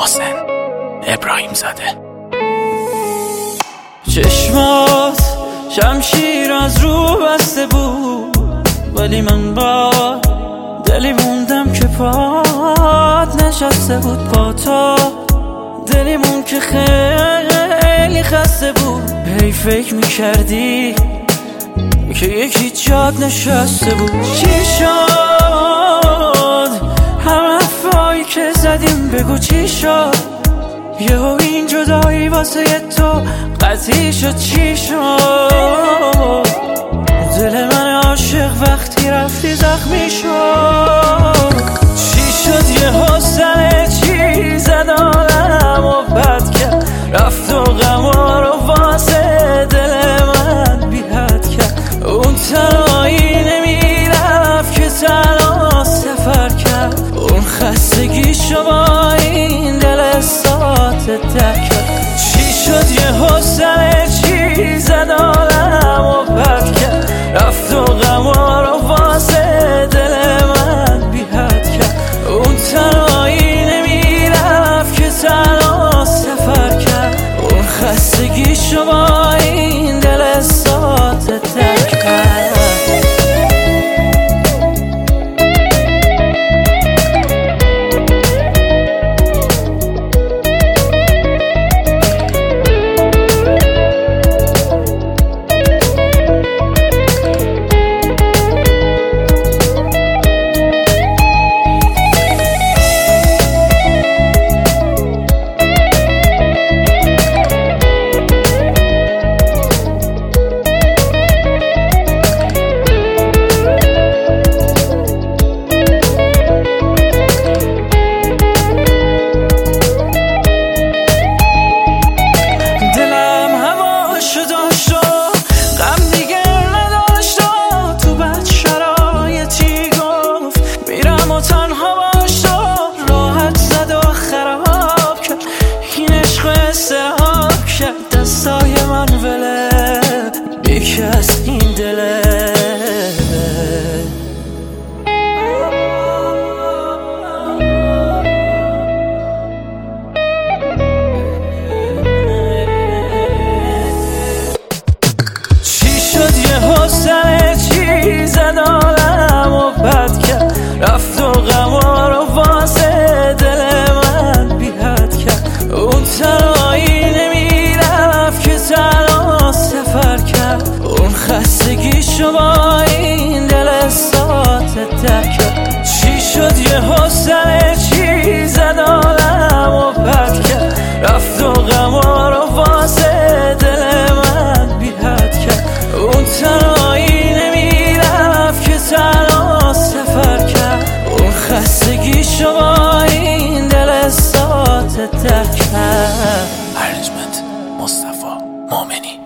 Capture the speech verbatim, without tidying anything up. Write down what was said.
محسن ابراهیم زاده. چشمات شمشیر از رو بسته بود، ولی من با دلی موندم که پات نشسته بود. با تو دلی مون که خیلی خسته بود. هی فکر میکردی که یکی جاد نشسته بود. چی شد همه حرفایی که زدیم؟ بگو چی شد؟ یهو این جدایی واسه تو قطعی شد. چی شد؟ دل من عاشق وقتی رفتی زخمی شد. چی شد یهو سر چی زد آدم و بد کرد، رفت و غما رو واسه دل من بی حد کرد. اون تنهایی نمیرفت که تنها سفر کرد، اون خستگیشو با این دل ساعت درک کرد. چی شد یهو سر چی زد آدم و بد کرد، رفت و غما رو واسه دل من بی حد کرد. اون تنهایی نمیرفت که تنها سفر کرد، اون خستگیشو با این دل ساعت درک کرد. دستای من وله بیکی از این دله. چی شد یهو سر چی زد آدم و بد کرد، رفت و غما رو واسه دل من بی حد کرد. اون تنهایی نمیرفت که تنها سفر کرد، اون خستگیشو با این دل ساعت درک کرد. چی شد یهو سر چی زد آدم و بد کرد، رفت و غما رو واسه دل من بی حد کرد. اون تنهایی نمیرفت که تنها سفر کرد، اون خستگیشو با این دل ساعت درک کرد. ارجمند مصطفی مومنی.